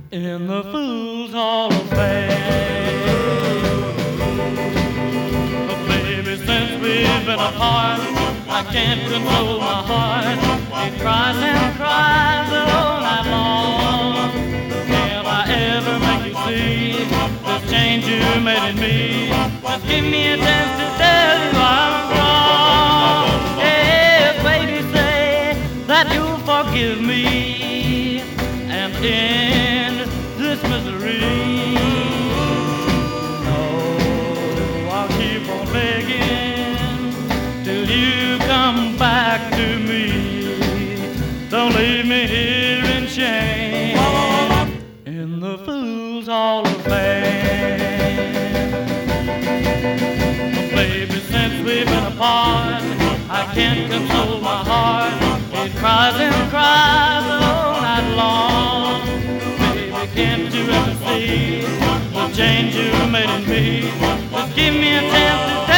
in the Fools Hall of Fame. But baby, since we've been apart, I can't control my heart. It cries and cries all night long. Can I ever make you see this change you made in me? Just give me a chance to tell you I'm wrong. Yeah, baby, say that you'll forgive me and end this misery. No, I'll keep on begging till you come back to me. Don't leave me here in shame in the Fools Hall of Fame. Baby, since we've been apart, I can't control my heart. It cries and cries all night long. Baby, can't you ever see the change you made in me? Just give me a chance to